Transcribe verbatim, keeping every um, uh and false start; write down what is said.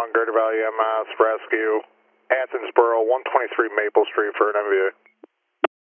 one, Greater Valley M S, rescue, Athensboro, one twenty-three Maple Street for an M V A.